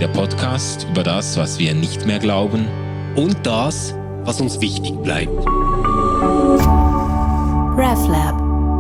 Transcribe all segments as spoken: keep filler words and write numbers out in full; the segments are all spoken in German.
Der Podcast über das, was wir nicht mehr glauben und das, was uns wichtig bleibt. RefLab.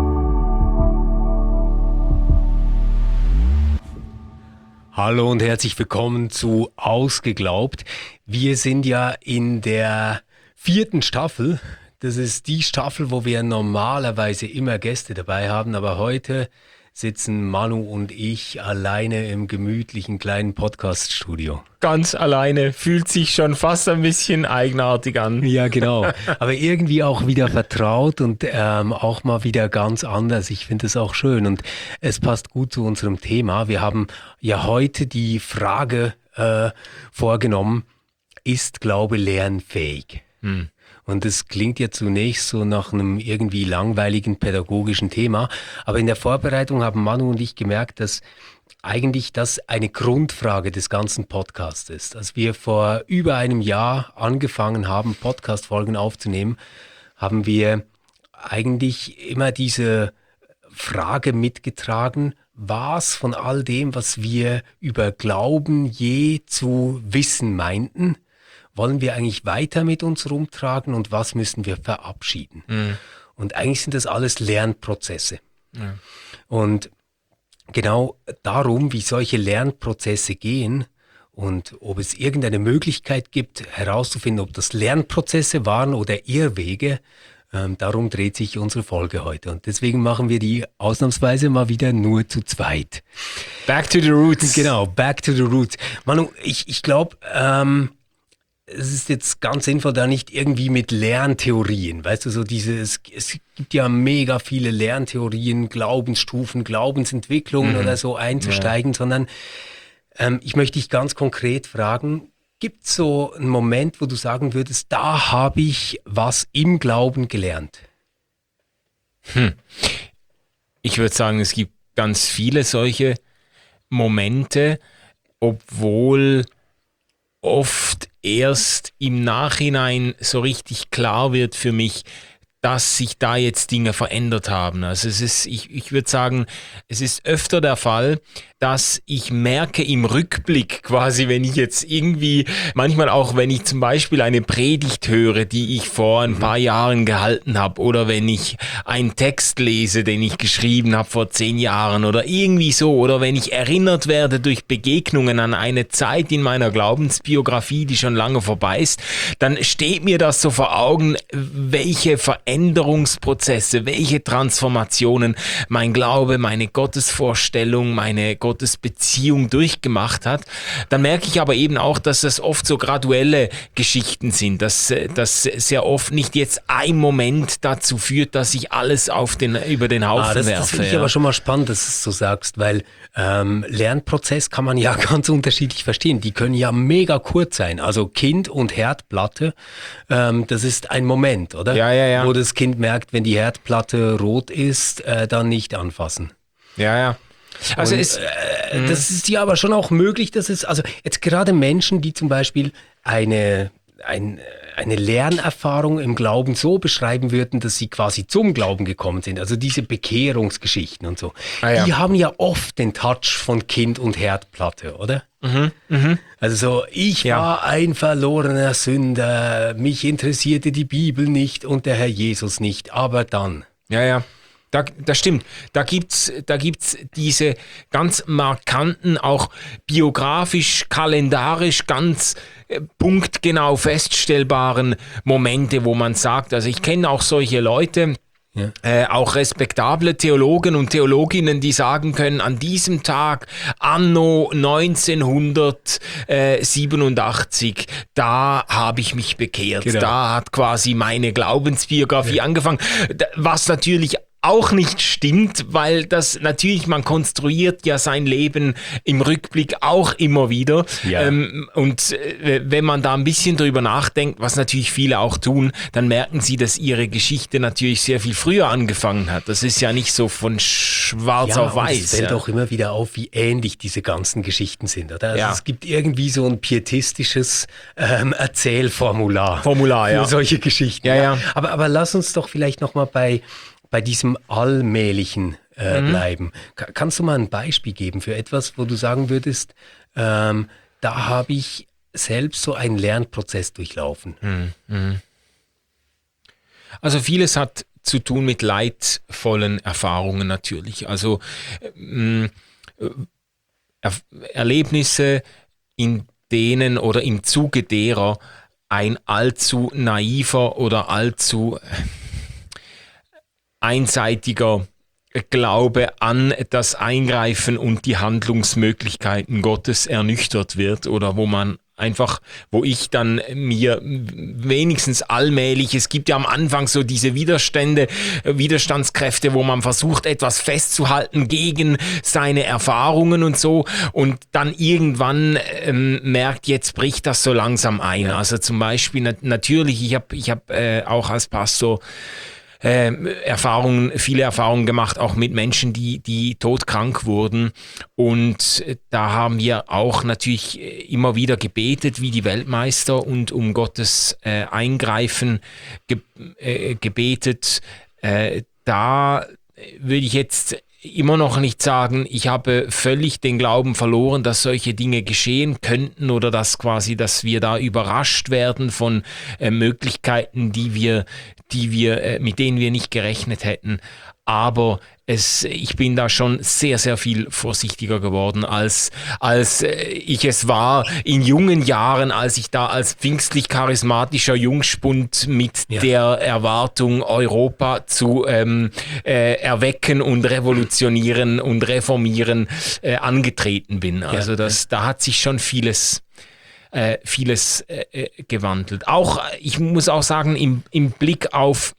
Hallo und herzlich willkommen zu Ausgeglaubt. Wir sind ja in der vierten Staffel. Das ist die Staffel, wo wir normalerweise immer Gäste dabei haben, aber heute sitzen Manu und ich alleine im gemütlichen kleinen Podcast-Studio. Ganz alleine, fühlt sich schon fast ein bisschen eigenartig an. Ja, genau. Aber irgendwie auch wieder vertraut und ähm, auch mal wieder ganz anders. Ich finde es auch schön und es passt gut zu unserem Thema. Wir haben ja heute die Frage äh, vorgenommen, ist Glaube lernfähig? Hm. Und das klingt ja zunächst so nach einem irgendwie langweiligen pädagogischen Thema. Aber in der Vorbereitung haben Manu und ich gemerkt, dass eigentlich das eine Grundfrage des ganzen Podcasts ist. Als wir vor über einem Jahr angefangen haben, Podcast-Folgen aufzunehmen, haben wir eigentlich immer diese Frage mitgetragen, was von all dem, was wir über Glauben je zu wissen meinten, wollen wir eigentlich weiter mit uns rumtragen und was müssen wir verabschieden? Mhm. Und eigentlich sind das alles Lernprozesse. Ja. Und genau darum, wie solche Lernprozesse gehen und ob es irgendeine Möglichkeit gibt, herauszufinden, ob das Lernprozesse waren oder Irrwege, ähm, darum dreht sich unsere Folge heute. Und deswegen machen wir die ausnahmsweise mal wieder nur zu zweit. Back to the roots. Genau, back to the roots. Manu, ich, ich glaube, ähm, es ist jetzt ganz sinnvoll, da nicht irgendwie mit Lerntheorien, weißt du, so diese, es, es gibt ja mega viele Lerntheorien, Glaubensstufen, Glaubensentwicklungen mhm. oder so einzusteigen, ja. sondern ähm, ich möchte dich ganz konkret fragen, gibt es so einen Moment, wo du sagen würdest, da habe ich was im Glauben gelernt? Hm. Ich würde sagen, es gibt ganz viele solche Momente, obwohl oft erst im Nachhinein so richtig klar wird für mich, dass sich da jetzt Dinge verändert haben. Also es ist, ich, ich würde sagen, es ist öfter der Fall, dass ich merke im Rückblick quasi, wenn ich jetzt irgendwie, manchmal auch, wenn ich zum Beispiel eine Predigt höre, die ich vor ein paar Jahren gehalten habe, oder wenn ich einen Text lese, den ich geschrieben habe vor zehn Jahren oder irgendwie so, oder wenn ich erinnert werde durch Begegnungen an eine Zeit in meiner Glaubensbiografie, die schon lange vorbei ist, dann steht mir das so vor Augen, welche Veränderungsprozesse, welche Transformationen mein Glaube, meine Gottesvorstellung, meine Gottesbeziehung durchgemacht hat. Dann merke ich aber eben auch, dass das oft so graduelle Geschichten sind, dass das sehr oft nicht jetzt ein Moment dazu führt, dass ich alles auf den, über den Haufen ah, das, werfe. Das finde ich ja. aber schon mal spannend, dass du es so sagst, weil ähm, Lernprozess kann man ja ganz unterschiedlich verstehen. Die können ja mega kurz sein. Also Kind und Herdplatte, ähm, das ist ein Moment, oder? Ja, ja, ja. Wo das Kind merkt, wenn die Herdplatte rot ist, äh, dann nicht anfassen. Ja, ja. Also und, ist, äh, das ist ja aber schon auch möglich, dass es, also jetzt gerade Menschen, die zum Beispiel eine, ein, eine Lernerfahrung im Glauben so beschreiben würden, dass sie quasi zum Glauben gekommen sind, also diese Bekehrungsgeschichten und so, ah, ja. die haben ja oft den Touch von Kind und Herdplatte, oder? Mhm, mh. Also so, ich ja. war ein verlorener Sünder, mich interessierte die Bibel nicht und der Herr Jesus nicht, aber dann. Ja, ja. Da, das stimmt. Da gibt's, da gibt's diese ganz markanten, auch biografisch, kalendarisch ganz äh, punktgenau feststellbaren Momente, wo man sagt, also ich kenne auch solche Leute, ja. Äh, auch respektable Theologen und Theologinnen, die sagen können, an diesem Tag, anno neunzehnhundertsiebenundachtzig, da habe ich mich bekehrt. Genau. Da hat quasi meine Glaubensbiografie ja. angefangen, was natürlich auch nicht stimmt, weil das natürlich, man konstruiert ja sein Leben im Rückblick auch immer wieder. Ja. Ähm, und äh, wenn man da ein bisschen drüber nachdenkt, was natürlich viele auch tun, dann merken sie, dass ihre Geschichte natürlich sehr viel früher angefangen hat. Das ist ja nicht so von schwarz ja, auf weiß. Es fällt ja. auch immer wieder auf, wie ähnlich diese ganzen Geschichten sind. Oder? Also ja. Es gibt irgendwie so ein pietistisches ähm, Erzählformular Formular, für ja. solche Geschichten. Ja, ja. Ja. Aber, aber lass uns doch vielleicht nochmal bei bei diesem Allmählichen äh, mhm. bleiben. Ka- kannst du mal ein Beispiel geben für etwas, wo du sagen würdest, ähm, da habe ich selbst so einen Lernprozess durchlaufen. Mhm. Also vieles hat zu tun mit leidvollen Erfahrungen natürlich. Also ähm, er- Erlebnisse, in denen oder im Zuge derer ein allzu naiver oder allzu einseitiger Glaube an das Eingreifen und die Handlungsmöglichkeiten Gottes ernüchtert wird oder wo man einfach, wo ich dann mir wenigstens allmählich, es gibt ja am Anfang so diese Widerstände, Widerstandskräfte, wo man versucht, etwas festzuhalten gegen seine Erfahrungen und so und dann irgendwann ähm, merkt, jetzt bricht das so langsam ein. Also zum Beispiel, nat- natürlich, ich habe ich hab, äh, auch als Pastor äh, Erfahrungen, viele Erfahrungen gemacht, auch mit Menschen, die, die todkrank wurden. Und da haben wir auch natürlich immer wieder gebetet, wie die Weltmeister und um Gottes äh, Eingreifen ge äh, gebetet. Äh, da würde ich jetzt immer noch nicht sagen, ich habe völlig den Glauben verloren, dass solche Dinge geschehen könnten oder dass quasi, dass wir da überrascht werden von äh, Möglichkeiten, die wir, die wir, äh, mit denen wir nicht gerechnet hätten. Aber es, ich bin da schon sehr, sehr viel vorsichtiger geworden, als, als äh, ich es war in jungen Jahren, als ich da als pfingstlich charismatischer Jungspund mit Ja. der Erwartung, Europa zu ähm, äh, erwecken und revolutionieren und reformieren äh, angetreten bin. Also das, da hat sich schon vieles äh, vieles äh, gewandelt. Auch, ich muss auch sagen, im, im Blick auf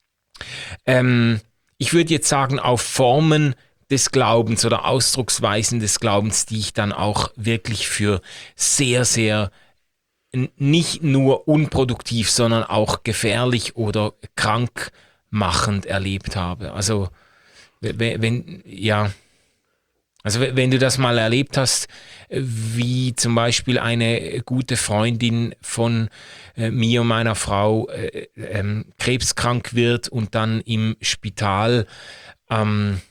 ähm, ich würde jetzt sagen, auf Formen des Glaubens oder Ausdrucksweisen des Glaubens, die ich dann auch wirklich für sehr, sehr n- nicht nur unproduktiv, sondern auch gefährlich oder krankmachend erlebt habe. Also wenn, wenn ja, also w- wenn du das mal erlebt hast, äh, wie zum Beispiel eine gute Freundin von äh, mir und meiner Frau äh, ähm, krebskrank wird und dann im Spital ähm,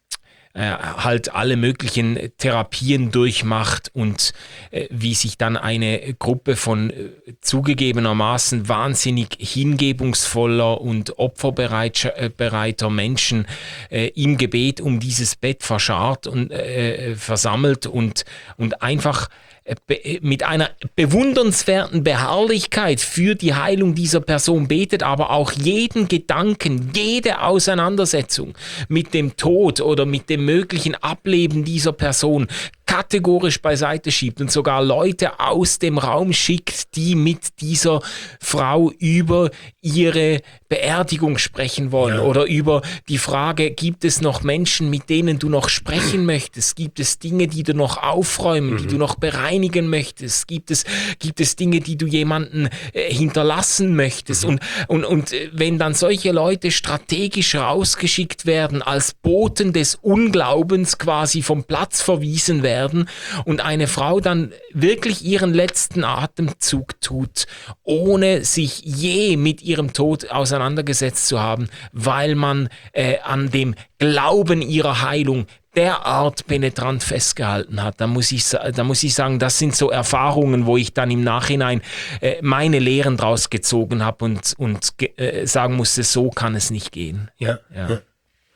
äh, halt alle möglichen Therapien durchmacht und äh, wie sich dann eine Gruppe von äh, zugegebenermaßen wahnsinnig hingebungsvoller und opferbereiter Menschen äh, im Gebet um dieses Bett verscharrt und äh, versammelt und, und einfach be- mit einer bewundernswerten Beharrlichkeit für die Heilung dieser Person betet, aber auch jeden Gedanken, jede Auseinandersetzung mit dem Tod oder mit dem möglichen Ableben dieser Person kategorisch beiseite schiebt und sogar Leute aus dem Raum schickt, die mit dieser Frau über ihre Beerdigung sprechen wollen Ja. oder über die Frage, gibt es noch Menschen, mit denen du noch sprechen möchtest? Gibt es Dinge, die du noch aufräumen, Mhm. die du noch bereinigen möchtest? Gibt es, gibt es Dinge, die du jemanden äh, hinterlassen möchtest? Mhm. Und, und, und äh, wenn dann solche Leute strategisch rausgeschickt werden, als Boten des Unglaubens quasi vom Platz verwiesen werden und eine Frau dann wirklich ihren letzten Atemzug tut, ohne sich je mit ihrem Tod auseinandergesetzt zu haben, weil man äh, an dem Glauben ihrer Heilung derart penetrant festgehalten hat, da muss ich, sa- da muss ich sagen, das sind so Erfahrungen, wo ich dann im Nachhinein äh, meine Lehren draus gezogen habe und, und ge- äh, sagen musste, so kann es nicht gehen. Ja, Ja. ja.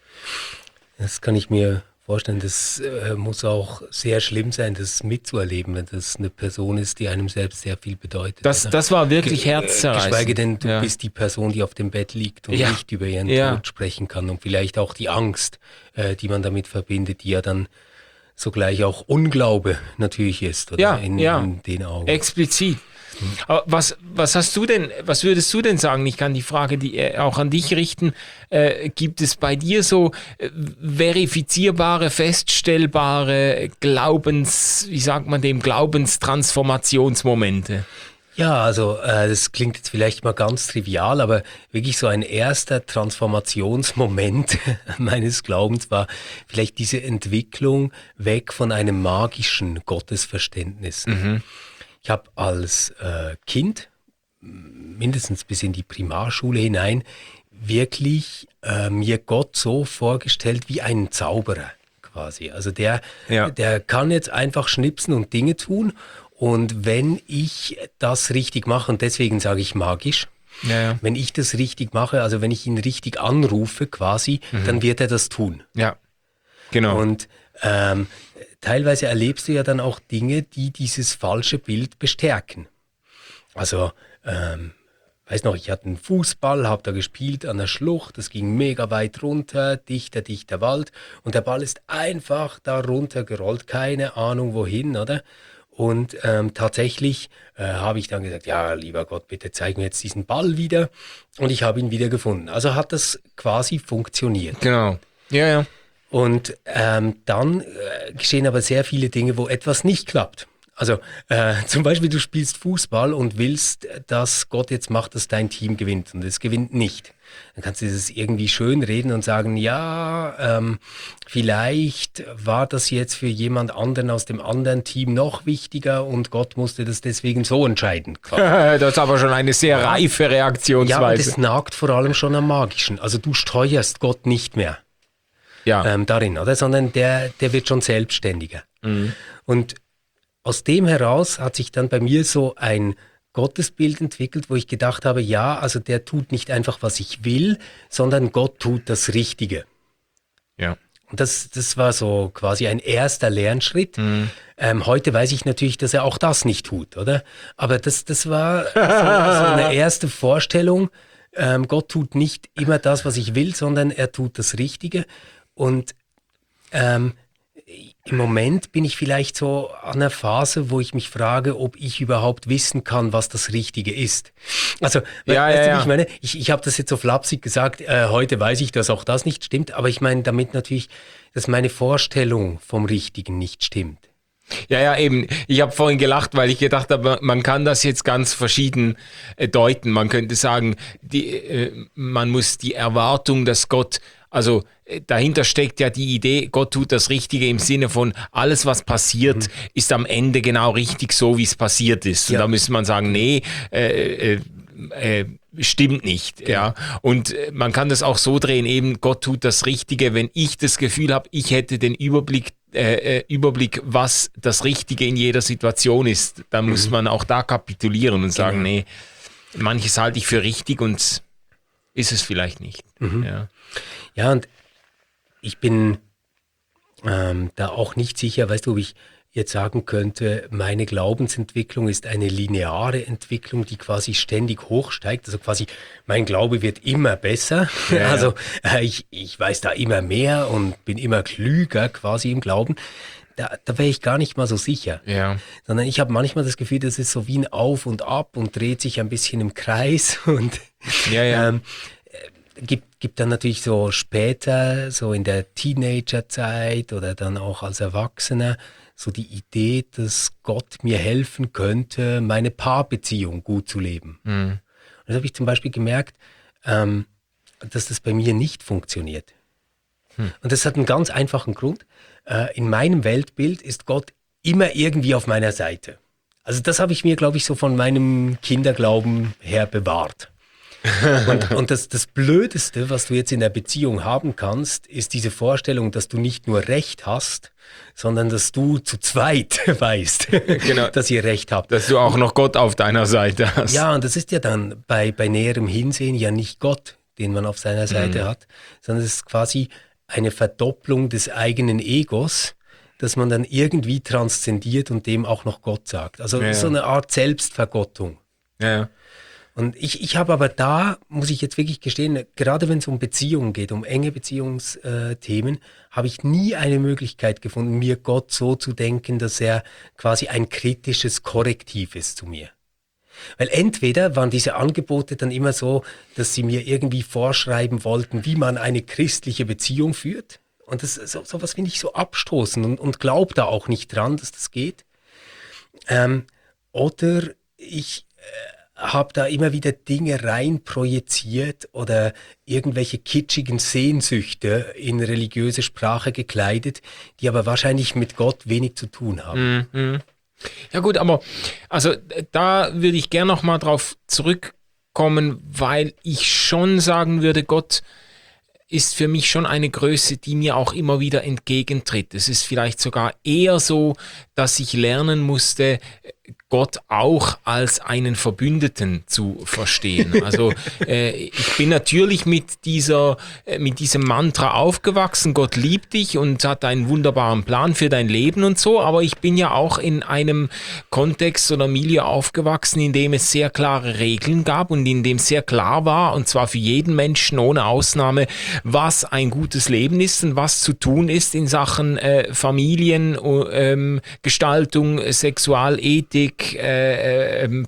Das kann ich mir vorstellen. Das äh, muss auch sehr schlimm sein, das mitzuerleben, wenn das eine Person ist, die einem selbst sehr viel bedeutet. Das, oder? das war wirklich Ge- äh, herzzerreißend. Geschweige denn, du Ja. bist die Person, die auf dem Bett liegt und Ja. nicht über ihren Ja. Tod sprechen kann und vielleicht auch die Angst, äh, die man damit verbindet, die ja dann sogleich auch Unglaube natürlich ist, oder? Ja, in, ja. in den Augen. Explizit. Aber was, was hast du denn, was würdest du denn sagen? Ich kann die Frage die, äh, auch an dich richten. Äh, gibt es bei dir so äh, verifizierbare, feststellbare Glaubens, wie sagt man dem, Glaubenstransformationsmomente? Ja, also äh, das klingt jetzt vielleicht mal ganz trivial, aber wirklich so ein erster Transformationsmoment meines Glaubens war vielleicht diese Entwicklung weg von einem magischen Gottesverständnis. Ich habe als äh, Kind, mindestens bis in die Primarschule hinein, wirklich äh, mir Gott so vorgestellt wie einen Zauberer quasi. Also der, Ja. der kann jetzt einfach schnipsen und Dinge tun. Und wenn ich das richtig mache, und deswegen sage ich magisch, Ja, ja. wenn ich das richtig mache, also wenn ich ihn richtig anrufe quasi, mhm. dann wird er das tun. Ja, genau. Und ähm, teilweise erlebst du ja dann auch Dinge, die dieses falsche Bild bestärken. Also, ähm, weiß noch, ich hatte einen Fußball, habe da gespielt an der Schlucht, das ging mega weit runter, dichter, dichter Wald und der Ball ist einfach da runtergerollt, keine Ahnung wohin, oder? Und ähm, tatsächlich äh, habe ich dann gesagt, ja, lieber Gott, bitte zeig mir jetzt diesen Ball wieder. Und ich habe ihn wieder gefunden. Also hat das quasi funktioniert. Genau. Ja, ja. Und ähm, dann äh, geschehen aber sehr viele Dinge, wo etwas nicht klappt. Also äh, zum Beispiel, du spielst Fußball und willst, dass Gott jetzt macht, dass dein Team gewinnt und es gewinnt nicht. Dann kannst du das irgendwie schön reden und sagen, ja, ähm, vielleicht war das jetzt für jemand anderen aus dem anderen Team noch wichtiger und Gott musste das deswegen so entscheiden. Das ist aber schon eine sehr reife Reaktionsweise. Ja, und das nagt vor allem schon am Magischen. Also du steuerst Gott nicht mehr ja. ähm, darin, oder? Sondern der, der wird schon selbstständiger. Mhm. Und aus dem heraus hat sich dann bei mir so ein Gottesbild entwickelt, wo ich gedacht habe, ja, also der tut nicht einfach, was ich will, sondern Gott tut das Richtige. Ja. Und das, das war so quasi ein erster Lernschritt. Mhm. Ähm, heute weiß ich natürlich, dass er auch das nicht tut, oder? Aber das, das war so, so eine erste Vorstellung. Ähm, Gott tut nicht immer das, was ich will, sondern er tut das Richtige. Und ähm, im Moment bin ich vielleicht so an einer Phase, wo ich mich frage, ob ich überhaupt wissen kann, was das Richtige ist. Also, ja, weißt ja, du, ja. ich meine, ich, ich habe das jetzt so flapsig gesagt, äh, heute weiß ich, dass auch das nicht stimmt, aber ich meine damit natürlich, dass meine Vorstellung vom Richtigen nicht stimmt. Ja, ja, eben. Ich habe vorhin gelacht, weil ich gedacht habe, man kann das jetzt ganz verschieden äh, deuten. Man könnte sagen, die, äh, man muss die Erwartung, dass Gott, also äh, dahinter steckt ja die Idee, Gott tut das Richtige im Sinne von, alles was passiert, mhm. ist am Ende genau richtig so, wie es passiert ist. Und ja. da müsste man sagen, nee, äh, äh, äh, stimmt nicht. Genau. Ja. Und äh, man kann das auch so drehen, eben Gott tut das Richtige, wenn ich das Gefühl habe, ich hätte den Überblick, Äh, Überblick, was das Richtige in jeder Situation ist, dann muss mhm. man auch da kapitulieren und sagen, genau. nee, manches halte ich für richtig und ist es vielleicht nicht. Mhm. Ja. ja, und ich bin ähm, da auch nicht sicher, weißt du, ob ich jetzt sagen könnte, meine Glaubensentwicklung ist eine lineare Entwicklung, die quasi ständig hochsteigt. Also quasi mein Glaube wird immer besser. Ja, also äh, ich, ich weiß da immer mehr und bin immer klüger quasi im Glauben. Da, da wäre ich gar nicht mal so sicher. Ja. Sondern ich habe manchmal das Gefühl, das ist so wie ein Auf und Ab und dreht sich ein bisschen im Kreis. Und ja, ja. Ähm, gibt, gibt dann natürlich so später, so in der Teenagerzeit oder dann auch als Erwachsener, so die Idee, dass Gott mir helfen könnte, meine Paarbeziehung gut zu leben. Mhm. Und das habe ich zum Beispiel gemerkt, ähm, dass das bei mir nicht funktioniert. Mhm. Und das hat einen ganz einfachen Grund. Äh, in meinem Weltbild ist Gott immer irgendwie auf meiner Seite. Also das habe ich mir, glaube ich, so von meinem Kinderglauben her bewahrt. und und das, das Blödeste, was du jetzt in der Beziehung haben kannst, ist diese Vorstellung, dass du nicht nur Recht hast, sondern dass du zu zweit weißt, genau. dass ihr Recht habt. Dass du auch noch Gott auf deiner Seite hast. Ja, und das ist ja dann bei, bei näherem Hinsehen ja nicht Gott, den man auf seiner Seite mhm. hat, sondern es ist quasi eine Verdopplung des eigenen Egos, dass man dann irgendwie transzendiert und dem auch noch Gott sagt. Also ja. so eine Art Selbstvergottung. Ja, ja. Und ich, ich habe aber da, muss ich jetzt wirklich gestehen, gerade wenn es um Beziehungen geht, um enge Beziehungsthemen, habe ich nie eine Möglichkeit gefunden, mir Gott so zu denken, dass er quasi ein kritisches Korrektiv ist zu mir. Weil entweder waren diese Angebote dann immer so, dass sie mir irgendwie vorschreiben wollten, wie man eine christliche Beziehung führt. Und das so, sowas finde ich so abstoßend und, und glaube da auch nicht dran, dass das geht. Ähm, oder ich äh, habe da immer wieder Dinge rein projiziert oder irgendwelche kitschigen Sehnsüchte in religiöse Sprache gekleidet, die aber wahrscheinlich mit Gott wenig zu tun haben. Mhm. Ja gut, aber also da würde ich gerne noch mal drauf zurückkommen, weil ich schon sagen würde, Gott ist für mich schon eine Größe, die mir auch immer wieder entgegentritt. Es ist vielleicht sogar eher so, dass ich lernen musste, Gott auch als einen Verbündeten zu verstehen. Also äh, ich bin natürlich mit dieser, äh, mit diesem Mantra aufgewachsen, Gott liebt dich und hat einen wunderbaren Plan für dein Leben und so, aber ich bin ja auch in einem Kontext oder Milieu aufgewachsen, in dem es sehr klare Regeln gab und in dem sehr klar war, und zwar für jeden Menschen ohne Ausnahme, was ein gutes Leben ist und was zu tun ist in Sachen äh, Familien, ähm, Gestaltung, Sexualethik, Äh, äh,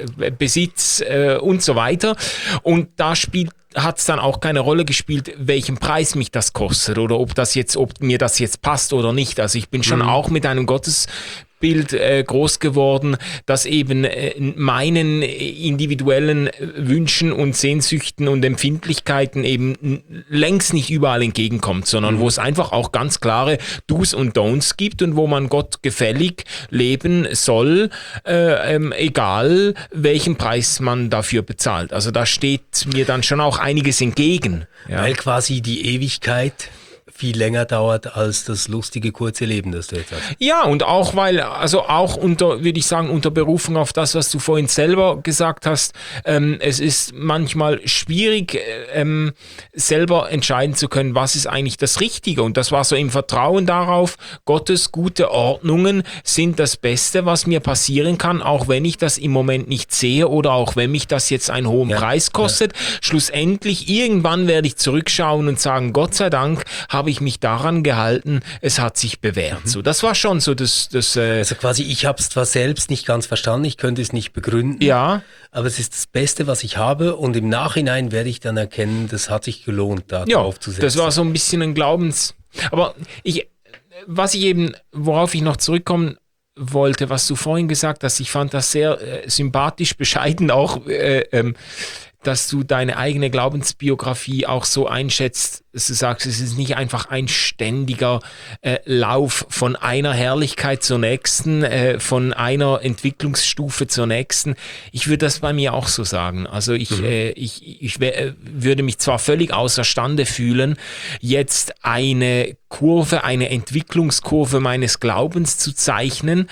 Besitz äh, und so weiter. Und da spielt hat es dann auch keine Rolle gespielt, welchen Preis mich das kostet oder ob das jetzt, ob mir das jetzt passt oder nicht. Also ich bin schon mhm. auch mit einem Gottesbild äh, groß geworden, das eben äh, meinen individuellen Wünschen und Sehnsüchten und Empfindlichkeiten eben längst nicht überall entgegenkommt, sondern mhm. wo es einfach auch ganz klare Do's und Don'ts gibt und wo man Gott gefällig leben soll, äh, ähm, egal welchen Preis man dafür bezahlt. Also da steht mir dann schon auch einiges entgegen. Ja. Weil quasi die Ewigkeit viel länger dauert als das lustige kurze Leben, das du jetzt hast. Ja, und auch weil, also auch unter, würde ich sagen, unter Berufung auf das, was du vorhin selber gesagt hast, ähm, es ist manchmal schwierig, ähm, selber entscheiden zu können, was ist eigentlich das Richtige. Und das war so im Vertrauen darauf, Gottes gute Ordnungen sind das Beste, was mir passieren kann, auch wenn ich das im Moment nicht sehe oder auch wenn mich das jetzt einen hohen ja. Preis kostet. Ja. Schlussendlich, irgendwann werde ich zurückschauen und sagen, Gott sei Dank habe ich mich daran gehalten, es hat sich bewährt. Mhm. So, das war schon so das... das äh also quasi, ich habe es zwar selbst nicht ganz verstanden, ich könnte es nicht begründen, ja. aber es ist das Beste, was ich habe und im Nachhinein werde ich dann erkennen, das hat sich gelohnt, da ja, drauf zu setzen. Das war so ein bisschen ein Glaubens... Aber ich, was ich eben, worauf ich noch zurückkommen wollte, was du vorhin gesagt hast, ich fand das sehr äh, sympathisch, bescheiden auch, äh, ähm, dass du deine eigene Glaubensbiografie auch so einschätzt, dass du sagst, es ist nicht einfach ein ständiger äh, Lauf von einer Herrlichkeit zur nächsten, äh, von einer Entwicklungsstufe zur nächsten. Ich würde das bei mir auch so sagen. Also ich, mhm. äh, ich, ich w- würde mich zwar völlig außerstande fühlen, jetzt eine Kurve, eine Entwicklungskurve meines Glaubens zu zeichnen.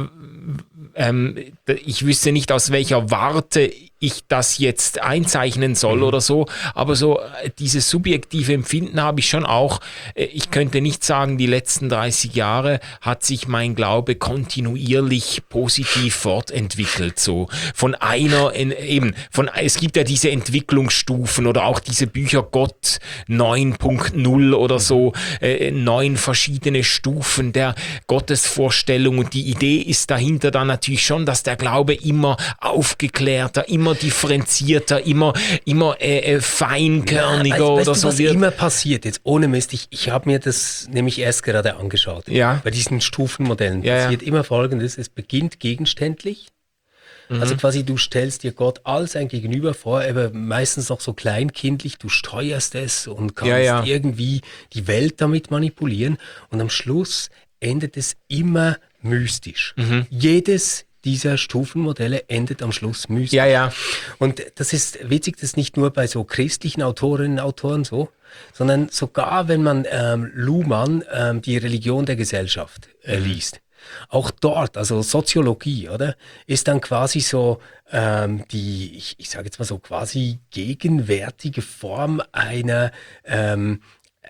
Ähm, ich wüsste nicht, aus welcher Warte ich das jetzt einzeichnen soll mhm. oder so, aber so äh, dieses subjektive Empfinden habe ich schon auch. Äh, ich könnte nicht sagen, die letzten dreißig Jahre hat sich mein Glaube kontinuierlich positiv fortentwickelt, so von einer, in, eben, von, es gibt ja diese Entwicklungsstufen oder auch diese Bücher Gott neun Punkt null oder so, äh, neun verschiedene Stufen der Gottesvorstellung und die Idee ist dahinter dann natürlich schon, dass der Glaube immer aufgeklärter, immer differenzierter, immer, immer äh, feinkörniger ja, weißt, oder weißt so du, was wird. immer passiert, jetzt ohne Mist, ich, ich habe mir das nämlich erst gerade angeschaut. Ja. Bei diesen Stufenmodellen ja, passiert ja. immer Folgendes, es beginnt gegenständlich, mhm. also quasi du stellst dir Gott als ein Gegenüber vor, aber meistens noch so kleinkindlich, du steuerst es und kannst ja, ja. irgendwie die Welt damit manipulieren und am Schluss endet es immer mystisch. Mhm. Jedes dieser Stufenmodelle endet am Schluss mystisch. Ja, ja. Und das ist witzig, das ist nicht nur bei so christlichen Autorinnen und Autoren so, sondern sogar wenn man ähm, Luhmann ähm, die Religion der Gesellschaft äh, liest. Auch dort, also Soziologie, oder, ist dann quasi so ähm, die, ich, ich sage jetzt mal so quasi gegenwärtige Form einer ähm,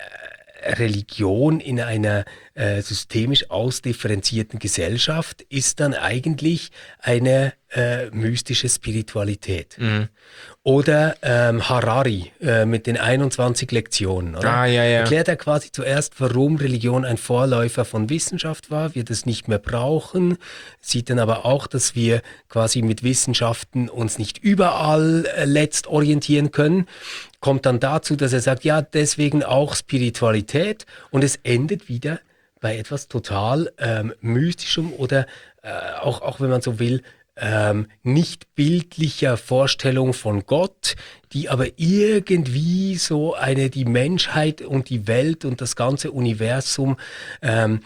Religion in einer äh, systemisch ausdifferenzierten Gesellschaft ist dann eigentlich eine äh, mystische Spiritualität. Mhm. Oder ähm, Harari äh, mit den einundzwanzig Lektionen. Oder? Ah, ja, ja. Erklärt er quasi zuerst, warum Religion ein Vorläufer von Wissenschaft war, wir das nicht mehr brauchen, sieht dann aber auch, dass wir quasi mit Wissenschaften uns nicht überall äh, letzt orientieren können. Kommt dann dazu, dass er sagt, ja, deswegen auch Spiritualität und es endet wieder bei etwas total ähm, Mystischem oder äh, auch, auch, wenn man so will, ähm, nicht bildlicher Vorstellung von Gott, die aber irgendwie so eine, die Menschheit und die Welt und das ganze Universum ähm,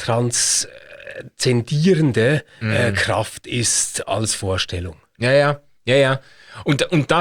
transzendierende äh, mhm. Kraft ist als Vorstellung. Ja, ja, ja, ja. Und, und das,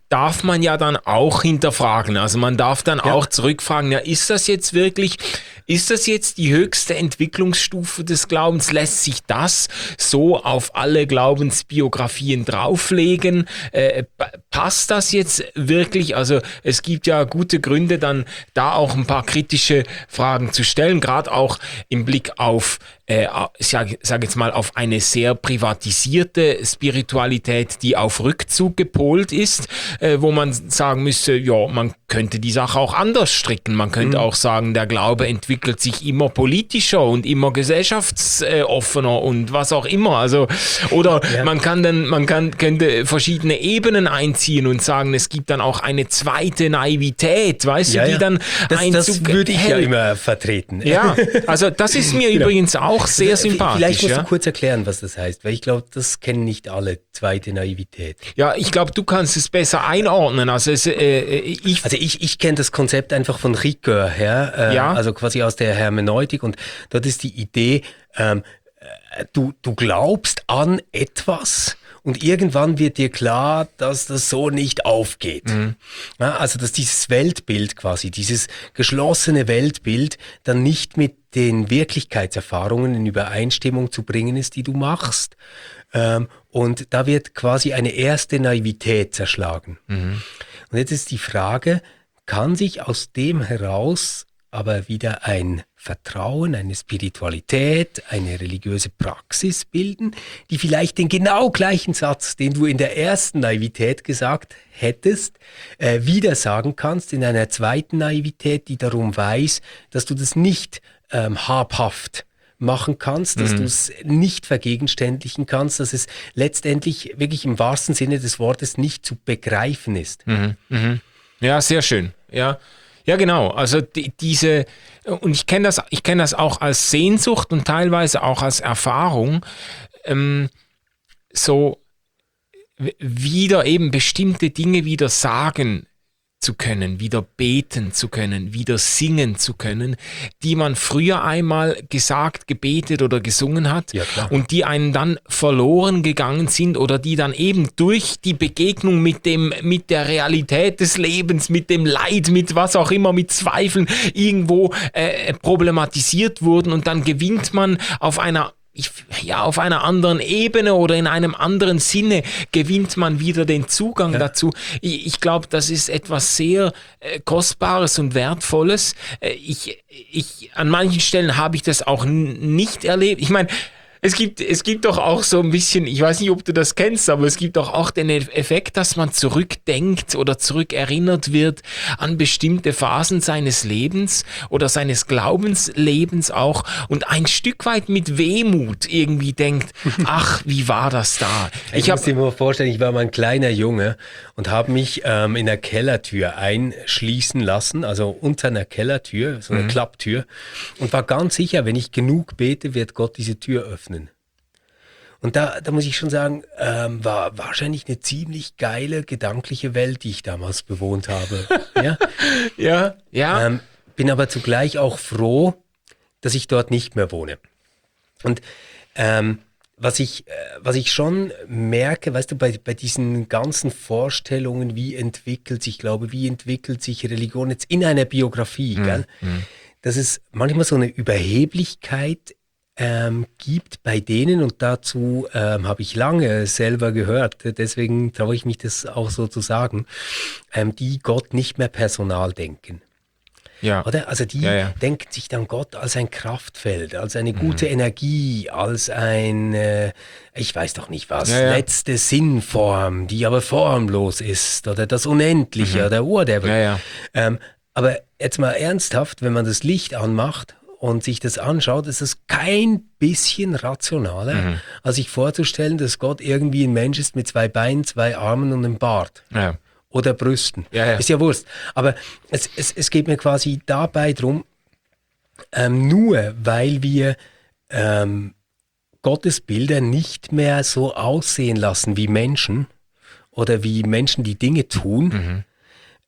darf man ja dann auch hinterfragen. Also man darf dann Ja. auch zurückfragen, ja, ist das jetzt wirklich, ist das jetzt die höchste Entwicklungsstufe des Glaubens? Lässt sich das so auf alle Glaubensbiografien drauflegen? Äh, pa- passt das jetzt wirklich? Also es gibt ja gute Gründe, dann da auch ein paar kritische Fragen zu stellen, gerade auch im Blick auf, äh, ich sage sag jetzt mal, auf eine sehr privatisierte Spiritualität, die auf Rückzug gepolt ist, äh, wo man sagen müsste, ja, man könnte die Sache auch anders stricken. Man könnte auch sagen, der Glaube entwickelt sich immer politischer und immer gesellschaftsoffener und was auch immer. Also, oder Ja. man kann dann, man kann, könnte verschiedene Ebenen einziehen und sagen, es gibt dann auch eine zweite Naivität, weißt Ja, du, die ja. dann Das, das Einzug würde ich ja hält. immer vertreten. Ja, also das ist mir Genau. übrigens auch sehr Also, sympathisch. Vielleicht musst ja? du kurz erklären, was das heißt, weil ich glaube, das kennen nicht alle, zweite Naivität. Ja, ich glaube, du kannst es besser einordnen. Also es, äh, ich, Also ich, ich kenne das Konzept einfach von Ricoeur her, äh, Ja. also quasi aus der Hermeneutik, und dort ist die Idee, ähm, äh, du, du glaubst an etwas und irgendwann wird dir klar, dass das so nicht aufgeht. Ja, also dass dieses Weltbild quasi, dieses geschlossene Weltbild dann nicht mit den Wirklichkeitserfahrungen in Übereinstimmung zu bringen ist, die du machst. Ähm, und da wird quasi eine erste Naivität zerschlagen. Und jetzt ist die Frage, kann sich aus dem heraus aber wieder ein Vertrauen, eine Spiritualität, eine religiöse Praxis bilden, die vielleicht den genau gleichen Satz, den du in der ersten Naivität gesagt hättest, äh, wieder sagen kannst in einer zweiten Naivität, die darum weiß, dass du das nicht ähm, habhaft machen kannst, dass du es nicht vergegenständlichen kannst, dass es letztendlich wirklich im wahrsten Sinne des Wortes nicht zu begreifen ist. Ja, sehr schön. Ja, ja, genau. Also die, diese, und ich kenne das, ich kenne das auch als Sehnsucht und teilweise auch als Erfahrung, ähm, so w- wieder eben bestimmte Dinge wieder sagen zu können, wieder beten zu können, wieder singen zu können, die man früher einmal gesagt, gebetet oder gesungen hat, Ja, klar. und die einen dann verloren gegangen sind oder die dann eben durch die Begegnung mit dem, mit der Realität des Lebens, mit dem Leid, mit was auch immer, mit Zweifeln irgendwo äh, problematisiert wurden, und dann gewinnt man auf einer Ich, ja, auf einer anderen Ebene oder in einem anderen Sinne gewinnt man wieder den Zugang Ja. dazu. Ich, ich glaube, das ist etwas sehr äh, Kostbares und Wertvolles. Äh, ich, ich, an manchen Stellen habe ich das auch n- nicht erlebt. Ich meine, es gibt, es gibt doch auch so ein bisschen, ich weiß nicht, ob du das kennst, aber es gibt doch auch den Effekt, dass man zurückdenkt oder zurückerinnert wird an bestimmte Phasen seines Lebens oder seines Glaubenslebens auch und ein Stück weit mit Wehmut irgendwie denkt, ach, wie war das da? Ich, Ich muss habe dir mal vorstellen, ich war mal ein kleiner Junge und habe mich ähm, in der Kellertür einschließen lassen, also unter einer Kellertür, so eine Klapptür, und war ganz sicher, wenn ich genug bete, wird Gott diese Tür öffnen. Und da, da muss ich schon sagen, ähm, war wahrscheinlich eine ziemlich geile gedankliche Welt, die ich damals bewohnt habe. Ja? ja, ja, Ähm, bin aber zugleich auch froh, dass ich dort nicht mehr wohne. Und ähm, was ich, äh, was ich schon merke, weißt du, bei, bei diesen ganzen Vorstellungen, wie entwickelt sich Glaube, wie entwickelt sich Religion jetzt in einer Biografie, gell? Dass es manchmal so eine Überheblichkeit ähm, gibt bei denen, und dazu ähm, habe ich lange selber gehört, deswegen traue ich mich das auch so zu sagen, ähm, die Gott nicht mehr personal denken. ja. Oder? Also die Ja, ja. denken sich dann Gott als ein Kraftfeld, als eine gute Energie, als ein, äh, ich weiß doch nicht was, Ja, ja. letzte Sinnform, die aber formlos ist, oder das Unendliche oder whatever. Ja, ja. Ähm, aber jetzt mal ernsthaft, wenn man das Licht anmacht und sich das anschaut, ist es kein bisschen rationaler, Mhm. als sich vorzustellen, dass Gott irgendwie ein Mensch ist mit zwei Beinen, zwei Armen und einem Bart. ja. Oder Brüsten. Ja, ja. Ist ja Wurst. Aber es, es, es geht mir quasi dabei drum, ähm, nur weil wir ähm, Gottesbilder nicht mehr so aussehen lassen wie Menschen oder wie Menschen die Dinge tun,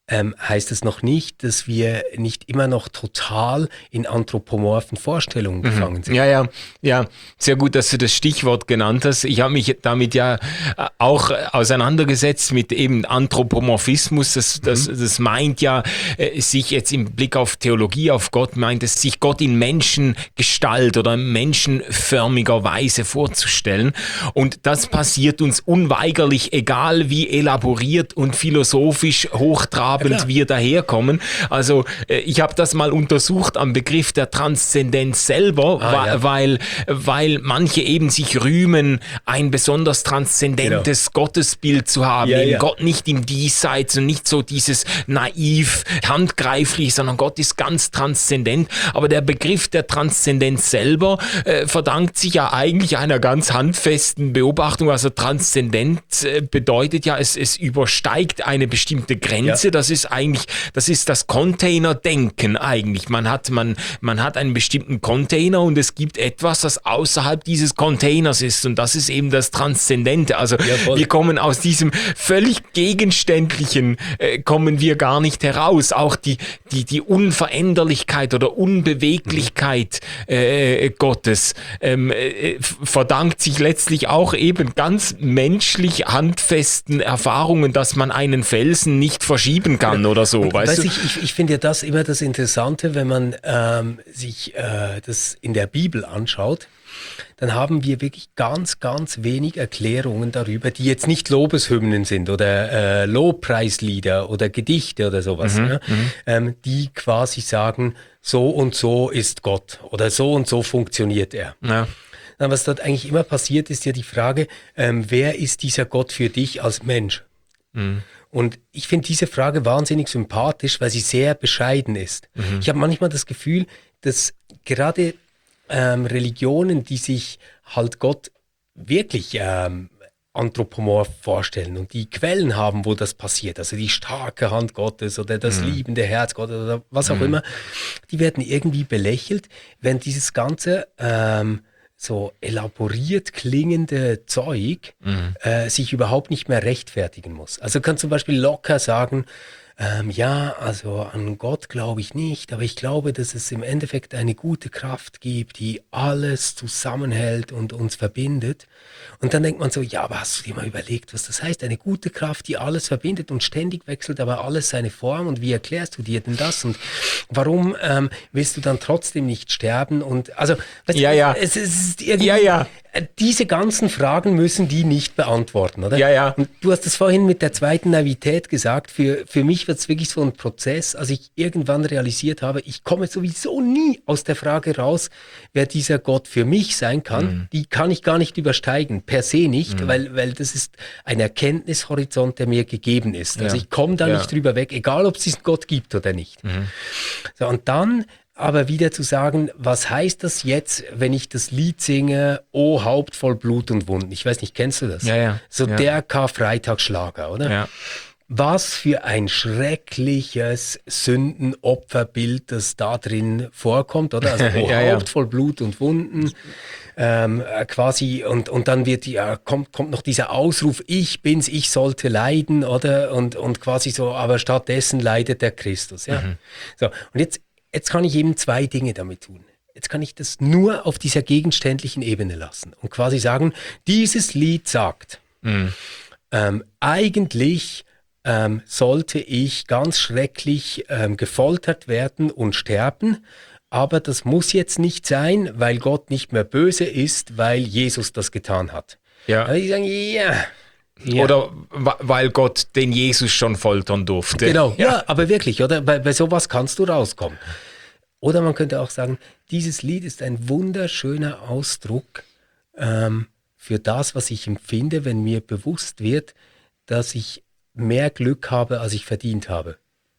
ähm, heißt es noch nicht, dass wir nicht immer noch total in anthropomorphen Vorstellungen gefangen sind. Ja, ja, ja, sehr gut, dass du das Stichwort genannt hast. Ich habe mich damit ja auch auseinandergesetzt mit eben Anthropomorphismus. Das, das, mhm. das meint ja, sich jetzt im Blick auf Theologie, auf Gott, meint es, sich Gott in Menschengestalt oder menschenförmiger Weise vorzustellen. Und das passiert uns unweigerlich, egal wie elaboriert und philosophisch hochtrabend ja, wir daherkommen. Also ich habe das mal untersucht am Begriff der Transzendenz selber, ah, wa- ja. weil, weil manche eben sich rühmen, ein besonders transzendentes genau. Gottesbild zu haben. Ja, ja. Gott nicht im Diesseits und nicht so dieses naiv, handgreiflich, sondern Gott ist ganz transzendent. Aber der Begriff der Transzendenz selber äh, verdankt sich ja eigentlich einer ganz handfesten Beobachtung. Also Transzendenz äh, bedeutet ja, es, es übersteigt eine bestimmte Grenze. Ja. Das ist eigentlich, das ist das Container-Denken eigentlich. Man hat, man, man hat einen bestimmten Container und es gibt etwas, das außerhalb dieses Containers ist und das ist eben das Transzendente. Also ja, wir kommen aus diesem völlig Gegenständlichen, äh, kommen wir gar nicht heraus. Auch die, die, die Unveränderlichkeit oder Unbeweglichkeit äh, Gottes ähm, äh, verdankt sich letztlich auch eben ganz menschlich handfesten Erfahrungen, dass man einen Felsen nicht verschieben kann oder so. Und, weißt weiß du? Ich, ich, ich finde ja das immer das Interessante, wenn man ähm, sich äh, das in der Bibel anschaut, dann haben wir wirklich ganz, ganz wenig Erklärungen darüber, die jetzt nicht Lobeshymnen sind oder äh, Lobpreislieder oder Gedichte oder sowas, Mhm, ne? mhm. ähm, die quasi sagen, so und so ist Gott oder so und so funktioniert er. Ja. Na, was dort eigentlich immer passiert, ist ja die Frage, ähm, wer ist dieser Gott für dich als Mensch? Mhm. Und ich finde diese Frage wahnsinnig sympathisch, weil sie sehr bescheiden ist. Mhm. Ich habe manchmal das Gefühl, dass gerade ähm, Religionen, die sich halt Gott wirklich ähm, anthropomorph vorstellen und die Quellen haben, wo das passiert, also die starke Hand Gottes oder das Mhm. liebende Herz Gottes oder was auch Mhm. immer, die werden irgendwie belächelt, während dieses ganze ähm, so elaboriert klingende Zeug Mhm. äh, sich überhaupt nicht mehr rechtfertigen muss. Also kann zum Beispiel locker sagen, ähm, ja, also an Gott glaube ich nicht, aber ich glaube, dass es im Endeffekt eine gute Kraft gibt, die alles zusammenhält und uns verbindet. Und dann denkt man so, ja, aber hast du dir mal überlegt, was das heißt? Eine gute Kraft, die alles verbindet und ständig wechselt, aber alles seine Form. Und wie erklärst du dir denn das? Und warum ähm, willst du dann trotzdem nicht sterben? Und also, weißt Ja, du, ja. Es, es ist irgendwie, Ja, ja. äh, diese ganzen Fragen müssen die nicht beantworten, oder? Ja, ja. Und du hast es vorhin mit der zweiten Naivität gesagt. Für, für mich wird es wirklich so ein Prozess, als ich irgendwann realisiert habe, ich komme sowieso nie aus der Frage raus, wer dieser Gott für mich sein kann. Mhm. Die kann ich gar nicht übersteigen, per se nicht, Mhm. weil, weil das ist ein Erkenntnishorizont, der mir gegeben ist. Also Ja. ich komme da Ja. nicht drüber weg, egal ob es diesen Gott gibt oder nicht. Mhm. So, und dann aber wieder zu sagen, was heißt das jetzt, wenn ich das Lied singe, O Haupt voll Blut und Wunden? Ich weiß nicht, kennst du das? Ja, ja. So Ja. der Karfreitagsschlager, oder? Ja. Was für ein schreckliches Sündenopferbild, das da drin vorkommt, oder? Also O Ja, ja. Haupt voll Blut und Wunden. Ähm, äh, quasi, und, und dann wird ja, kommt, kommt noch dieser Ausruf, ich bin's, ich sollte leiden, oder? Und, und quasi so, aber stattdessen leidet der Christus, ja. Mhm. So, und jetzt, jetzt kann ich eben zwei Dinge damit tun. Jetzt kann ich das nur auf dieser gegenständlichen Ebene lassen und quasi sagen, dieses Lied sagt, Mhm. ähm, eigentlich ähm, sollte ich ganz schrecklich ähm, gefoltert werden und sterben, aber das muss jetzt nicht sein, weil Gott nicht mehr böse ist, weil Jesus das getan hat. Ja. Da würde ich sagen, ja. ja. Oder wa- weil Gott den Jesus schon foltern durfte. Genau, ja, aber wirklich, oder? Bei, bei sowas kannst du rauskommen. Oder man könnte auch sagen, dieses Lied ist ein wunderschöner Ausdruck ähm, für das, was ich empfinde, wenn mir bewusst wird, dass ich mehr Glück habe, als ich verdient habe.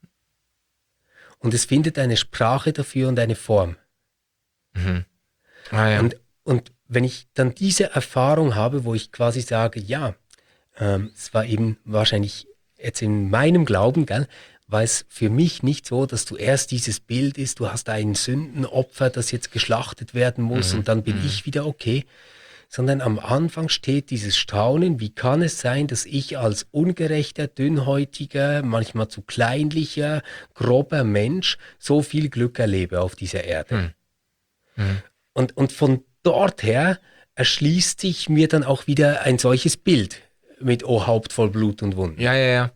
Und es findet eine Sprache dafür und eine Form. Mhm. Ah, ja. Und, und wenn ich dann diese Erfahrung habe, wo ich quasi sage, ja, ähm, es war eben wahrscheinlich jetzt in meinem Glauben, gell, war es für mich nicht so, dass du erst dieses Bild ist, du hast ein Sündenopfer, das jetzt geschlachtet werden muss Mhm. und dann bin Mhm. ich wieder okay, sondern am Anfang steht dieses Staunen, wie kann es sein, dass ich als ungerechter, dünnhäutiger, manchmal zu kleinlicher, grober Mensch so viel Glück erlebe auf dieser Erde. Hm. Hm. Und, und von dort her erschließt sich mir dann auch wieder ein solches Bild mit O Haupt voll Blut und Wunden. Ja, ja, ja.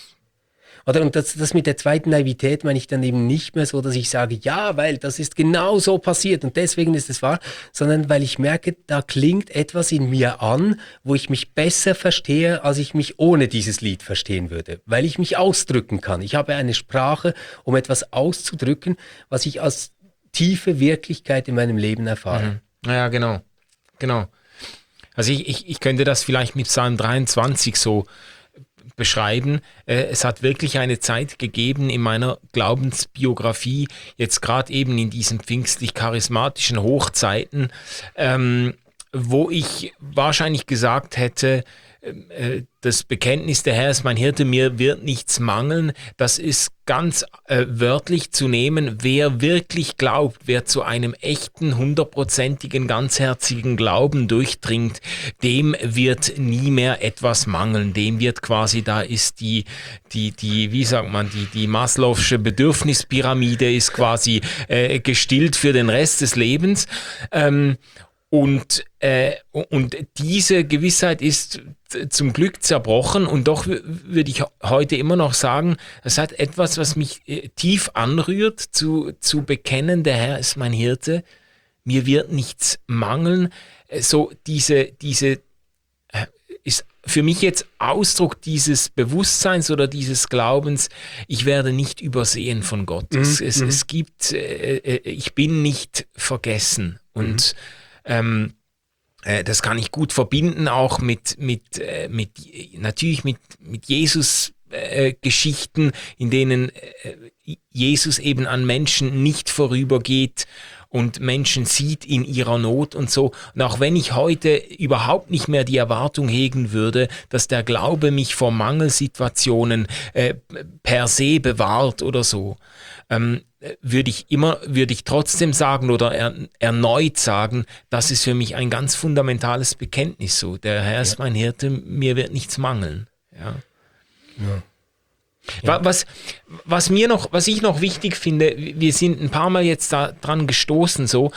Oder und das, das mit der zweiten Naivität meine ich dann eben nicht mehr so, dass ich sage, ja, weil das ist genau so passiert und deswegen ist es wahr, sondern weil ich merke, da klingt etwas in mir an, wo ich mich besser verstehe, als ich mich ohne dieses Lied verstehen würde, weil ich mich ausdrücken kann. Ich habe eine Sprache, um etwas auszudrücken, was ich als tiefe Wirklichkeit in meinem Leben erfahre. Mhm. Ja, genau. Genau. Also ich, ich, ich könnte das vielleicht mit Psalm dreiundzwanzig so beschreiben. Äh, es hat wirklich eine Zeit gegeben in meiner Glaubensbiografie, jetzt gerade eben in diesen pfingstlich-charismatischen Hochzeiten, ähm, wo ich wahrscheinlich gesagt hätte, äh, das Bekenntnis, der Herr ist mein Hirte, mir wird nichts mangeln, das ist ganz äh, wörtlich zu nehmen. Wer wirklich glaubt, wer zu einem echten, hundertprozentigen, ganzherzigen Glauben durchdringt, dem wird nie mehr etwas mangeln. Dem wird quasi, da ist die, die, die, wie sagt man, die, die Maslow'sche Bedürfnispyramide ist quasi äh, gestillt für den Rest des Lebens. Ähm, Und, äh, und diese Gewissheit ist zum Glück zerbrochen und doch w- würde ich heute immer noch sagen, es hat etwas, was mich äh, tief anrührt, zu, zu bekennen, der Herr ist mein Hirte, mir wird nichts mangeln. Äh, So diese, diese äh, ist für mich jetzt Ausdruck dieses Bewusstseins oder dieses Glaubens, ich werde nicht übersehen von Gott. Mhm. Es, es, Mhm. es gibt, äh, äh, ich bin nicht vergessen und Ähm, äh, das kann ich gut verbinden, auch mit, mit, äh, mit natürlich mit, mit Jesus äh, Geschichten, in denen äh, Jesus eben an Menschen nicht vorübergeht und Menschen sieht in ihrer Not und so. Und auch wenn ich heute überhaupt nicht mehr die Erwartung hegen würde, dass der Glaube mich vor Mangelsituationen äh, per se bewahrt oder so, ähm, würde ich immer, würde ich trotzdem sagen oder er, erneut sagen, das ist für mich ein ganz fundamentales Bekenntnis so. Der Herr ist Ja. mein Hirte, mir wird nichts mangeln. Ja. Ja. Wa- Was, was mir noch, was ich noch wichtig finde, wir sind ein paar Mal jetzt da dran gestoßen, so.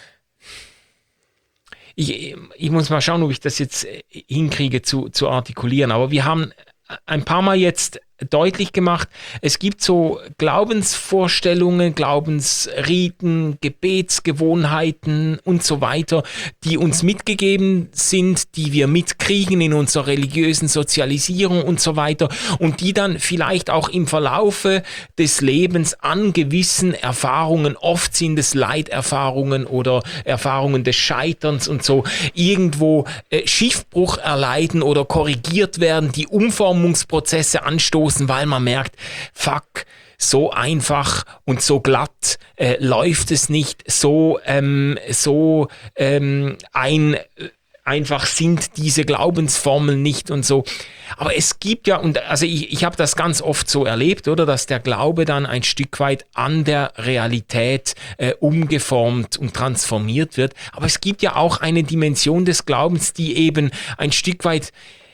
Ich, ich muss mal schauen, ob ich das jetzt hinkriege zu, zu artikulieren, aber wir haben ein paar Mal jetzt deutlich gemacht, es gibt so Glaubensvorstellungen, Glaubensriten, Gebetsgewohnheiten und so weiter, die uns mitgegeben sind, die wir mitkriegen in unserer religiösen Sozialisierung und so weiter und die dann vielleicht auch im Verlaufe des Lebens an gewissen Erfahrungen, oft sind es Leiterfahrungen oder Erfahrungen des Scheiterns und so, irgendwo äh, Schiffbruch erleiden oder korrigiert werden, die Umformungsprozesse anstoßen, weil man merkt, fuck, so einfach und so glatt äh, läuft es nicht, so, ähm, so ähm, ein, einfach sind diese Glaubensformeln nicht und so. Aber es gibt ja, und also ich, ich habe das ganz oft so erlebt, oder, dass der Glaube dann ein Stück weit an der Realität äh, umgeformt und transformiert wird. Aber es gibt ja auch eine Dimension des Glaubens, die eben ein Stück weit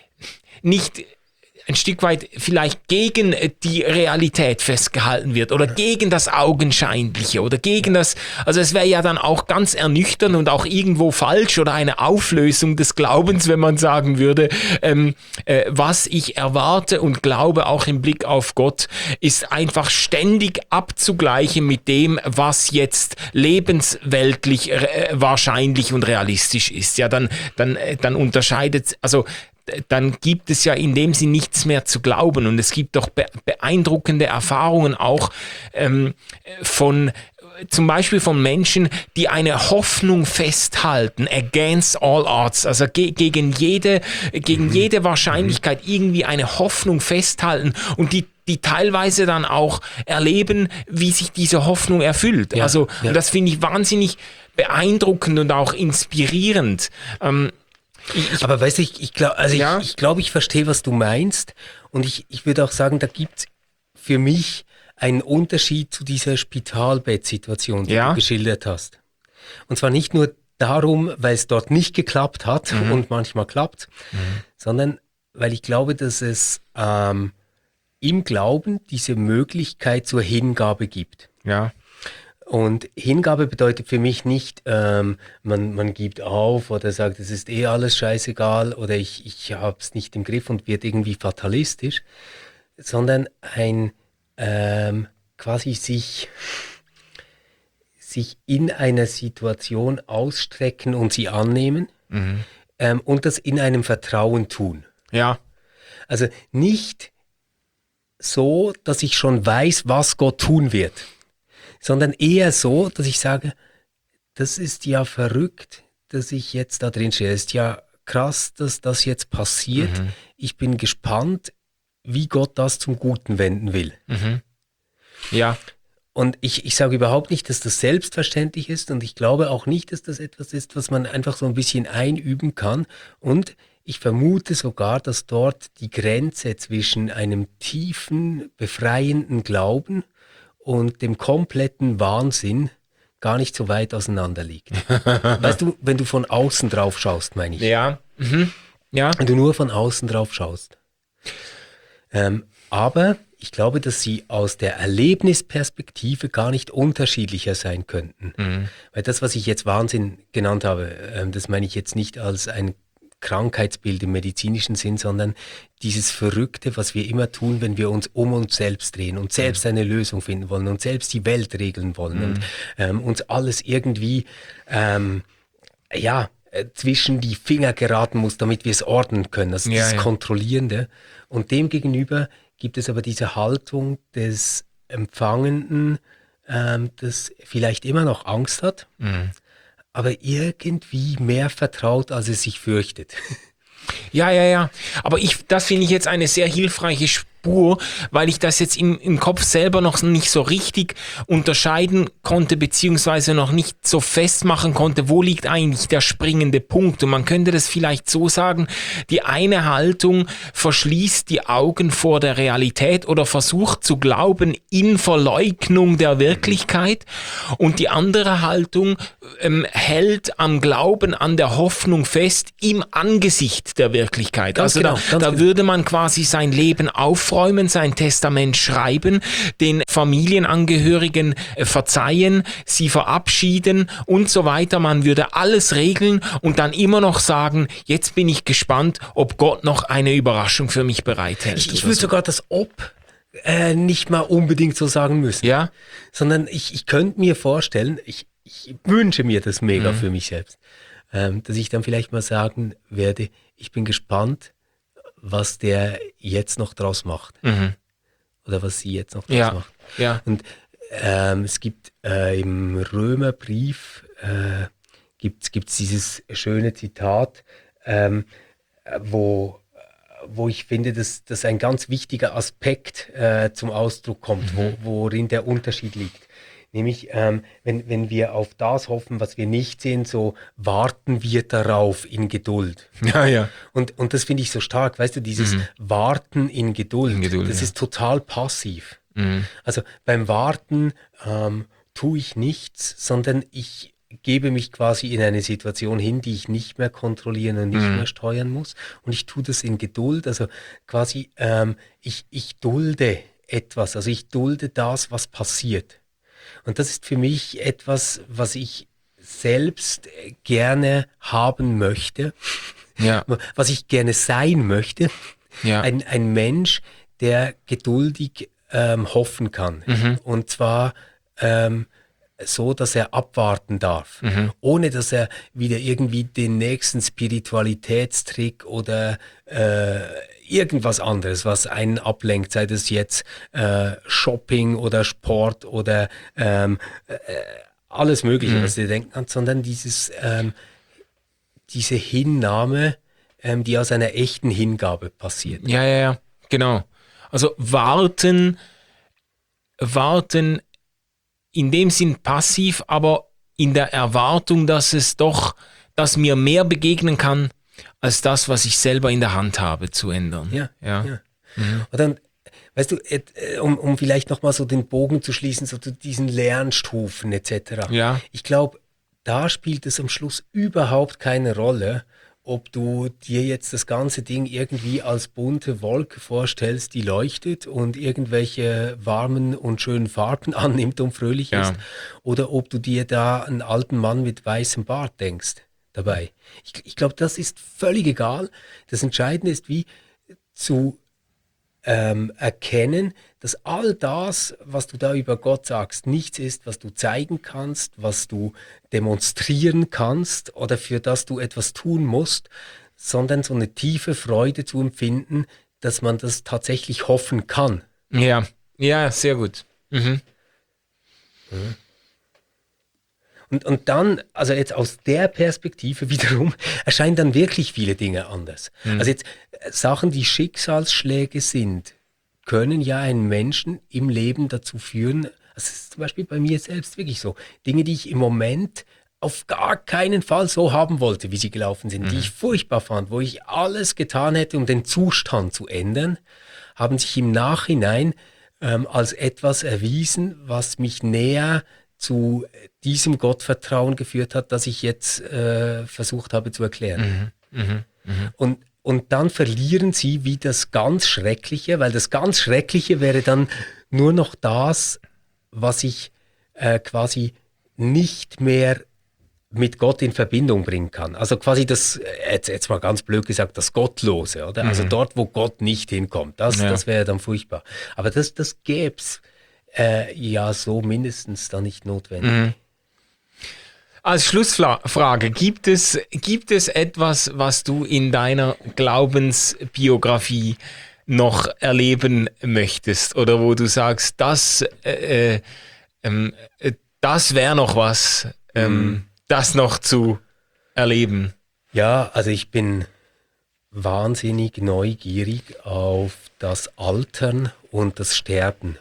nicht ein Stück weit vielleicht gegen die Realität festgehalten wird oder gegen das Augenscheinliche oder gegen das, also es wäre ja dann auch ganz ernüchternd und auch irgendwo falsch oder eine Auflösung des Glaubens, wenn man sagen würde, ähm, äh, was ich erwarte und glaube auch im Blick auf Gott, ist einfach ständig abzugleichen mit dem, was jetzt lebensweltlich äh, wahrscheinlich und realistisch ist. Ja, dann, dann, dann unterscheidet, also dann gibt es ja in dem Sinn nichts mehr zu glauben. Und es gibt doch be- beeindruckende Erfahrungen auch ähm, von zum Beispiel von Menschen, die eine Hoffnung festhalten, against all odds, also ge- gegen jede, gegen mhm. jede Wahrscheinlichkeit irgendwie eine Hoffnung festhalten und die die teilweise dann auch erleben, wie sich diese Hoffnung erfüllt. Ja, also ja. Und das finde ich wahnsinnig beeindruckend und auch inspirierend. Ähm, Ich, Aber weißt du, ich, ich glaube, also ja? ich, ich, glaub, ich verstehe, was du meinst. Und ich, ich würde auch sagen, da gibt es für mich einen Unterschied zu dieser Spitalbettsituation, die ja? du geschildert hast. Und zwar nicht nur darum, weil es dort nicht geklappt hat Mhm. und manchmal klappt, Mhm. sondern weil ich glaube, dass es ähm, im Glauben diese Möglichkeit zur Hingabe gibt. Ja. Und Hingabe bedeutet für mich nicht, ähm, man, man gibt auf oder sagt, es ist eh alles scheißegal oder ich, ich habe es nicht im Griff und wird irgendwie fatalistisch, sondern ein ähm, quasi sich, sich in einer Situation ausstrecken und sie annehmen Mhm. ähm, und das in einem Vertrauen tun. Ja. Also nicht so, dass ich schon weiß, was Gott tun wird, sondern eher so, dass ich sage, das ist ja verrückt, dass ich jetzt da drin stehe. Es ist ja krass, dass das jetzt passiert. Mhm. Ich bin gespannt, wie Gott das zum Guten wenden will. Mhm. Ja. Und ich, ich sage überhaupt nicht, dass das selbstverständlich ist und ich glaube auch nicht, dass das etwas ist, was man einfach so ein bisschen einüben kann. Und ich vermute sogar, dass dort die Grenze zwischen einem tiefen, befreienden Glauben und dem kompletten Wahnsinn gar nicht so weit auseinander liegt. Weißt du, wenn du von außen drauf schaust, meine ich. Ja. Mhm. Ja. Wenn du nur von außen drauf schaust. Ähm, aber ich glaube, dass sie aus der Erlebnisperspektive gar nicht unterschiedlicher sein könnten. Mhm. Weil das, was ich jetzt Wahnsinn genannt habe, ähm, das meine ich jetzt nicht als ein Krankheitsbild im medizinischen Sinn, sondern dieses Verrückte, was wir immer tun, wenn wir uns um uns selbst drehen und selbst eine Lösung finden wollen und selbst die Welt regeln wollen Mhm. und ähm, uns alles irgendwie ähm, ja, äh, zwischen die Finger geraten muss, damit wir es ordnen können. Also Ja, dieses ja. Kontrollierende. Und demgegenüber gibt es aber diese Haltung des Empfangenden, ähm, das vielleicht immer noch Angst hat, Mhm. aber irgendwie mehr vertraut, als es sich fürchtet. Ja, ja, ja. Aber ich, das finde ich jetzt eine sehr hilfreiche Spur, weil ich das jetzt im, im Kopf selber noch nicht so richtig unterscheiden konnte, beziehungsweise noch nicht so festmachen konnte, wo liegt eigentlich der springende Punkt. Und man könnte das vielleicht so sagen, die eine Haltung verschließt die Augen vor der Realität oder versucht zu glauben in Verleugnung der Wirklichkeit, und die andere Haltung ähm, hält am Glauben, an der Hoffnung fest im Angesicht der Wirklichkeit. Ganz also genau, da, ganz da genau. würde man quasi sein Leben aufräumen, sein Testament schreiben, den Familienangehörigen äh, verzeihen, sie verabschieden und so weiter. Man würde alles regeln und dann immer noch sagen, jetzt bin ich gespannt, ob Gott noch eine Überraschung für mich bereithält. Ich, ich oder würde so. sogar das Ob äh, nicht mal unbedingt so sagen müssen. Ja? Sondern ich, ich könnte mir vorstellen, ich, ich wünsche mir das mega Mhm. für mich selbst, ähm, dass ich dann vielleicht mal sagen werde, ich bin gespannt, was der jetzt noch draus macht. Mhm. Oder was sie jetzt noch draus Ja. macht. Ja. Und ähm, es gibt äh, im Römerbrief äh, gibt es dieses schöne Zitat, ähm, wo, wo ich finde, dass das ein ganz wichtiger Aspekt äh, zum Ausdruck kommt, wo, worin der Unterschied liegt. Nämlich, ähm, wenn, wenn wir auf das hoffen, was wir nicht sehen, so warten wir darauf in Geduld. Ja, ja. Und, und das finde ich so stark, weißt du, dieses Warten in Geduld, In Geduld, das ja. ist total passiv. Mhm. Also beim Warten ähm, tue ich nichts, sondern ich gebe mich quasi in eine Situation hin, die ich nicht mehr kontrollieren und nicht Mhm. mehr steuern muss. Und ich tue das in Geduld, also quasi ähm, ich, ich dulde etwas, also ich dulde das, was passiert. Und das ist für mich etwas, was ich selbst äh, gerne haben möchte, Ja. was ich gerne sein möchte. Ja. Ein, ein Mensch, der geduldig ähm, hoffen kann. Mhm. Und zwar ähm, so, dass er abwarten darf, Mhm. ohne dass er wieder irgendwie den nächsten Spiritualitätstrick oder äh, irgendwas anderes, was einen ablenkt, sei das jetzt äh, Shopping oder Sport oder ähm, äh, alles Mögliche, Mhm. was ihr denken kann, sondern dieses, ähm, diese Hinnahme, ähm, die aus einer echten Hingabe passiert. Ja, ja, ja, genau. Also warten, warten in dem Sinn passiv, aber in der Erwartung, dass es doch, dass mir mehr begegnen kann, als das, was ich selber in der Hand habe, zu ändern. Ja, ja. ja. Und dann, weißt du, et- äh, um, um vielleicht nochmal so den Bogen zu schließen, so zu diesen Lernstufen et cetera. Ja. Ich glaube, da spielt es am Schluss überhaupt keine Rolle, ob du dir jetzt das ganze Ding irgendwie als bunte Wolke vorstellst, die leuchtet und irgendwelche warmen und schönen Farben annimmt und fröhlich Ja. ist, oder ob du dir da einen alten Mann mit weißem Bart denkst dabei. Ich, ich glaube, das ist völlig egal. Das Entscheidende ist, wie zu ähm, erkennen, dass all das, was du da über Gott sagst, nichts ist, was du zeigen kannst, was du demonstrieren kannst oder für das du etwas tun musst, sondern so eine tiefe Freude zu empfinden, dass man das tatsächlich hoffen kann. Ja, ja, sehr gut. Mhm. Und, und dann, also jetzt aus der Perspektive wiederum, erscheinen dann wirklich viele Dinge anders. Also jetzt äh, Sachen, die Schicksalsschläge sind, können ja einen Menschen im Leben dazu führen, das ist zum Beispiel bei mir selbst wirklich so, Dinge, die ich im Moment auf gar keinen Fall so haben wollte, wie sie gelaufen sind, die ich furchtbar fand, wo ich alles getan hätte, um den Zustand zu ändern, haben sich im Nachhinein ähm, als etwas erwiesen, was mich näher zu diesem Gottvertrauen geführt hat, das ich jetzt äh, versucht habe zu erklären. Und, und dann verlieren sie wie das ganz Schreckliche, weil das ganz Schreckliche wäre dann nur noch das, was ich äh, quasi nicht mehr mit Gott in Verbindung bringen kann. Also quasi das, äh, jetzt, jetzt mal ganz blöd gesagt, das Gottlose, oder? Also dort, wo Gott nicht hinkommt, das, Ja. das wäre dann furchtbar. Aber das, das gäb's äh, ja so mindestens dann nicht notwendig. Als Schlussfrage, gibt es, gibt es etwas, was du in deiner Glaubensbiografie noch erleben möchtest oder wo du sagst, das, äh, äh, ähm, äh, das wäre noch was, ähm, das noch zu erleben? Ja, also ich bin wahnsinnig neugierig auf das Altern und das Sterben.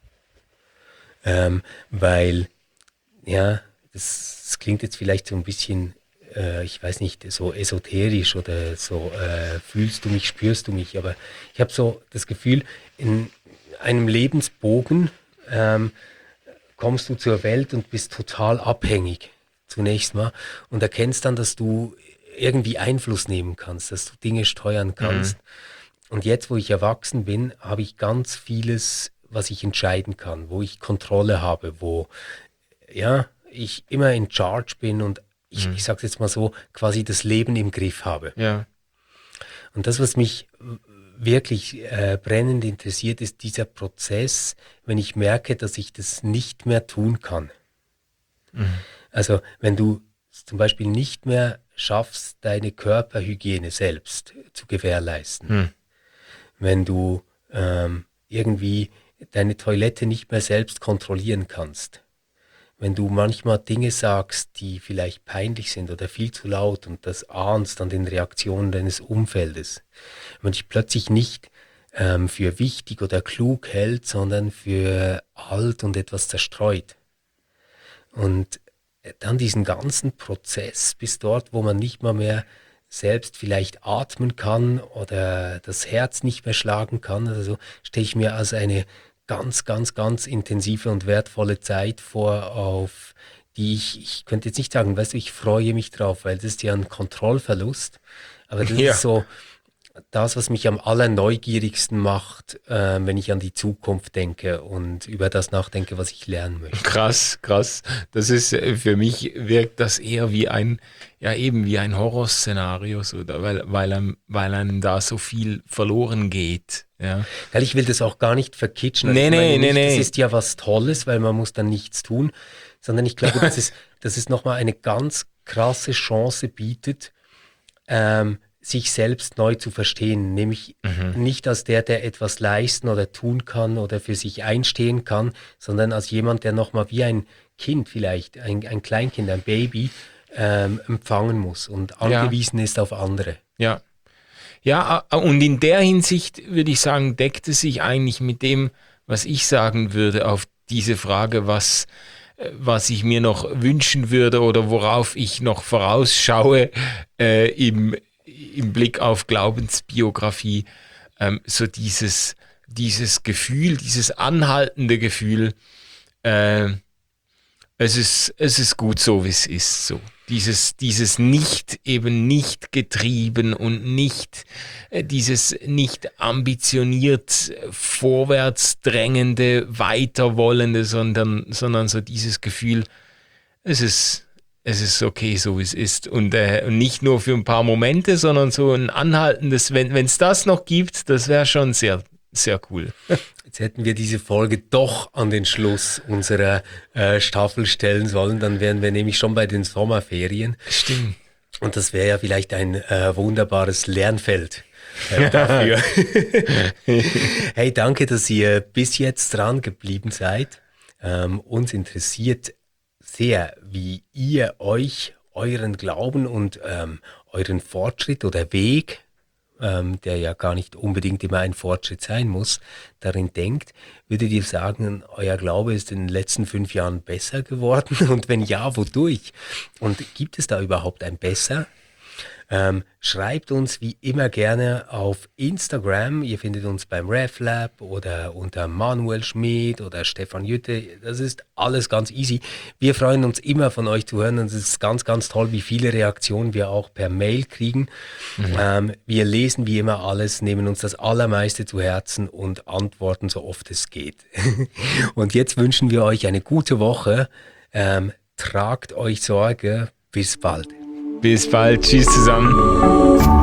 Ähm, weil, ja, das, das klingt jetzt vielleicht so ein bisschen, äh, ich weiß nicht, so esoterisch oder so, äh, fühlst du mich, spürst du mich, aber ich habe so das Gefühl, in einem Lebensbogen ähm, kommst du zur Welt und bist total abhängig zunächst mal und erkennst dann, dass du irgendwie Einfluss nehmen kannst, dass du Dinge steuern kannst. Und jetzt, wo ich erwachsen bin, habe ich ganz vieles, was ich entscheiden kann, wo ich Kontrolle habe, wo ja, ich immer in Charge bin und ich, ich sage jetzt mal so, quasi das Leben im Griff habe. Ja. Und das, was mich wirklich äh, brennend interessiert, ist dieser Prozess, wenn ich merke, dass ich das nicht mehr tun kann. Also wenn du zum Beispiel nicht mehr schaffst, deine Körperhygiene selbst zu gewährleisten, wenn du ähm, irgendwie deine Toilette nicht mehr selbst kontrollieren kannst, wenn du manchmal Dinge sagst, die vielleicht peinlich sind oder viel zu laut und das ahnst an den Reaktionen deines Umfeldes, wenn dich plötzlich nicht ähm, für wichtig oder klug hält, sondern für alt und etwas zerstreut. Und dann diesen ganzen Prozess bis dort, wo man nicht mal mehr selbst vielleicht atmen kann oder das Herz nicht mehr schlagen kann, also stelle ich mir als eine ganz, ganz, ganz intensive und wertvolle Zeit vor, auf die ich, ich könnte jetzt nicht sagen, weißt du, ich freue mich drauf, weil das ist ja ein Kontrollverlust, aber das Ja. ist so das, was mich am allerneugierigsten macht, äh, wenn ich an die Zukunft denke und über das nachdenke, was ich lernen möchte. Krass, krass. Das ist, äh, für mich wirkt das eher wie ein, ja eben wie ein Horrorszenario, so, da- weil, weil, einem, weil einem da so viel verloren geht. Ja. Weil ich will das auch gar nicht verkitschen. Nee, ich nee, meine nee, nicht, nee. Das ist ja was Tolles, weil man muss dann nichts tun, sondern ich glaube, dass es, dass es nochmal eine ganz krasse Chance bietet, ähm, sich selbst neu zu verstehen, nämlich nicht als der, der etwas leisten oder tun kann oder für sich einstehen kann, sondern als jemand, der nochmal wie ein Kind vielleicht, ein, ein Kleinkind, ein Baby, ähm, empfangen muss und angewiesen ist auf andere. Ja. Ja, a- und in der Hinsicht würde ich sagen, deckt es sich eigentlich mit dem, was ich sagen würde auf diese Frage, was, äh, was ich mir noch wünschen würde oder worauf ich noch vorausschaue äh, im, im Blick auf Glaubensbiografie. Ähm, so dieses, dieses Gefühl, dieses anhaltende Gefühl, äh, es ist, es ist gut so, wie es ist, so. Dieses, dieses nicht, eben nicht getrieben und nicht, äh, dieses nicht ambitioniert vorwärts drängende, weiterwollende, sondern, sondern so dieses Gefühl, es ist, es ist okay, so wie es ist. Und äh, nicht nur für ein paar Momente, sondern so ein anhaltendes, wenn es das noch gibt, das wäre schon sehr, sehr cool. Jetzt hätten wir diese Folge doch an den Schluss unserer äh, Staffel stellen sollen, dann wären wir nämlich schon bei den Sommerferien. Stimmt. Und das wäre ja vielleicht ein äh, wunderbares Lernfeld äh, dafür. Hey, danke, dass ihr bis jetzt dran geblieben seid. Ähm, uns interessiert sehr, wie ihr euch euren Glauben und ähm, euren Fortschritt oder Weg, ähm, der ja gar nicht unbedingt immer ein Fortschritt sein muss, darin denkt. Würdet ihr sagen, euer Glaube ist in den letzten fünf Jahren besser geworden? Und wenn ja, wodurch? Und gibt es da überhaupt ein Besser? Ähm, schreibt uns wie immer gerne auf Instagram. Ihr findet uns beim RefLab oder unter Manuel Schmid oder Stefan Jütte. Das ist alles ganz easy. Wir freuen uns immer von euch zu hören und es ist ganz, ganz toll, wie viele Reaktionen wir auch per Mail kriegen. Mhm. Ähm, wir lesen wie immer alles, nehmen uns das Allermeiste zu Herzen und antworten so oft es geht. Und jetzt wünschen wir euch eine gute Woche. Ähm, tragt euch Sorge. Bis bald. Bis bald. Tschüss zusammen.